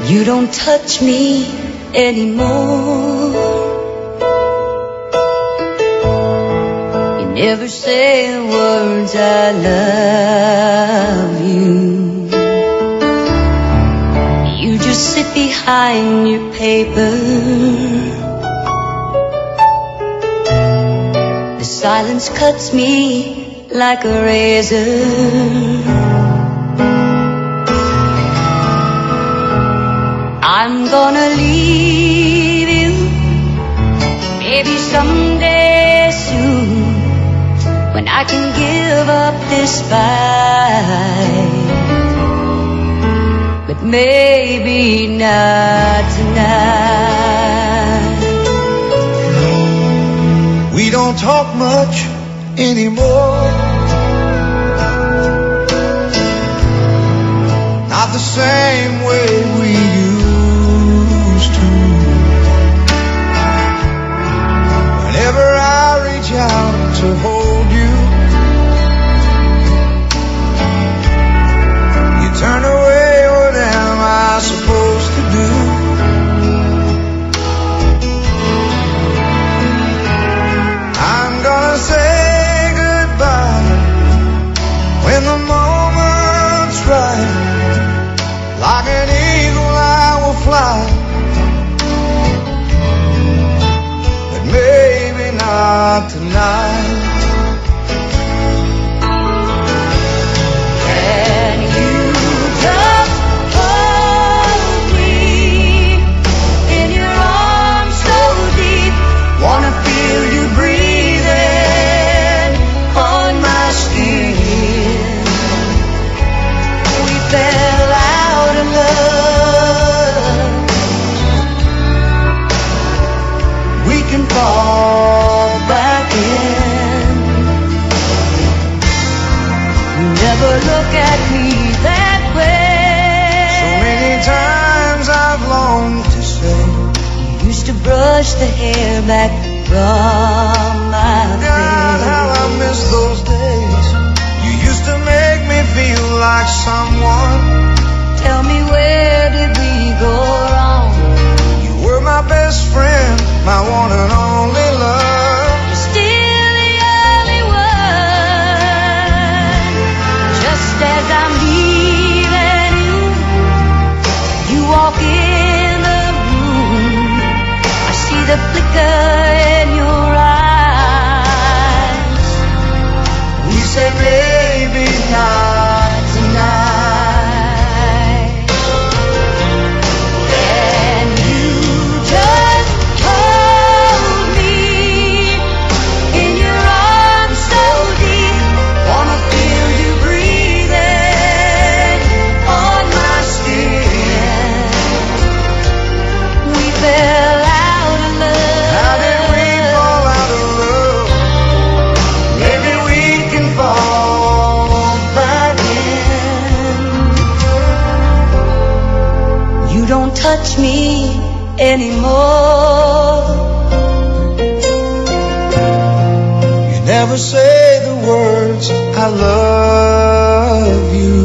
You don't touch me anymore. You never say the words I love you. You just sit behind your paper. The silence cuts me like a razor. I'm gonna leave you, maybe someday soon, when I can give up this fight. But maybe not tonight. We don't talk much anymore. Not the same way we used to. Whenever I reach out to hold you, you turn away. What am I supposed to do? I'm gonna say goodbye when the moment's right. Like an eagle I will fly, but maybe not tonight. Can you just hold me in your arms so deep? Wanna feel you breathing on my skin. We fell out of love. We can fall back in. Never look at me that way. So many times I've longed to say, You used to brush the hair back from my God, how I face. miss those days. You used to make me feel like someone. Tell me, where did we go wrong? You were my best friend, my one and only love. You're still the only one. Just as I'm leaving you, you walk in the room. I see the flicker in your eyes. We say maybe not tonight. Can you just hold me in your arms so deep? Wanna feel you breathing on my skin. We fell out of love. How did we fall out of love? Maybe we can fall back in. You don't touch me anymore. You never say the words I love you.